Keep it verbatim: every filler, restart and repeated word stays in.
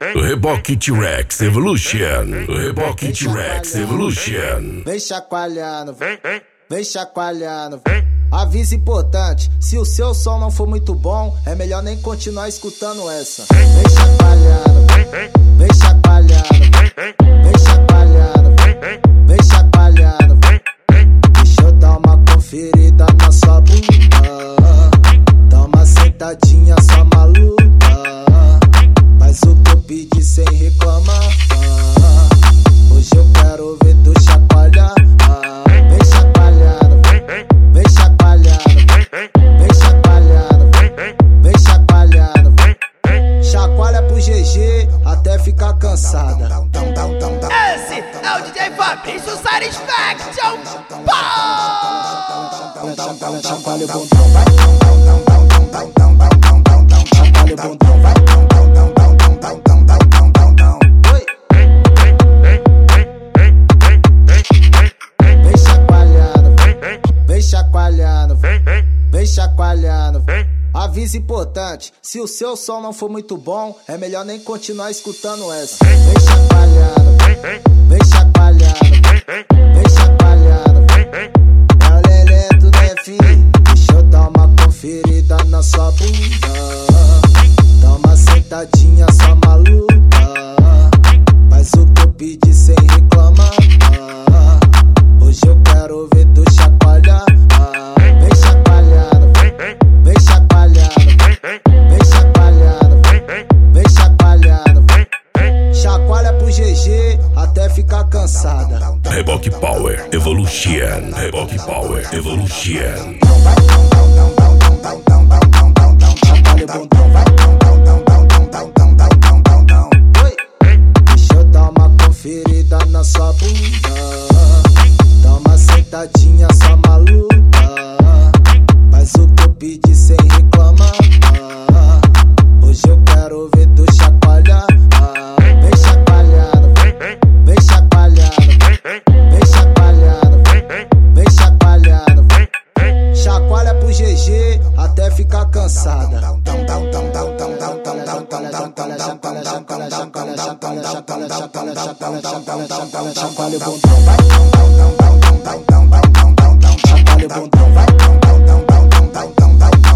Reboque T-Rex Evolution. Reboque T-Rex Evolution. Vem chacoalhando, vem, vem, vem chacoalhando, vem. Aviso importante, se o seu som não for muito bom, é melhor nem continuar escutando essa. Vem chacoalhando, vem, vem chacoalhando, vem chacoalhando, vem chacoalhando, deixa eu dar uma conferida na sua bunda. Dá uma sentadinha só maluca, faz o que eu pedi sem reclamar. Hoje eu quero ver tu chacoalhar. Vem chacoalhando, vem chacoalhando, vem chacoalhando, vem chacoalhando. Chacoalha pro G G até ficar cansada. Esse é o D J Fabrício Satisfaction. Chacoalha o bundão, vai. Chacoalha o bundão, vai. Vem chacoalhando, vem chacoalhando, vem chacoalhando. Aviso importante, se o seu som não for muito bom, é melhor nem continuar escutando essa. Vem chacoalhando, vem chacoalhando, vem chacoalhando. É o leleto, né, filho? Deixa eu dar uma conferida na sua bunda. Dá uma sentadinha só maluca, faz o que eu pedi sem reclamar. Hoje eu quero ver tu chacoalhar. Vem chacoalhando, vem chacoalhando, vem chacoalhando, vem chacoalhando. Chacoalha pro G G até ficar cansada. Reboque Power Evolution. Reboque Power Evolution. Chacoalha o bundão, vai. Deixa eu dar uma conferida na sua bunda. Dá uma sentadinha só maluca, faz o que eu pedi sem reclamar. Hoje eu quero ver tu chacoalhar. Vem chacoalhando, vem chacoalhando, vem chacoalhando, vem chacoalhando. Chacoalha pro G G até ficar cansada. Chacoalha o bundão, vai. Chacoalha o bundão, vai.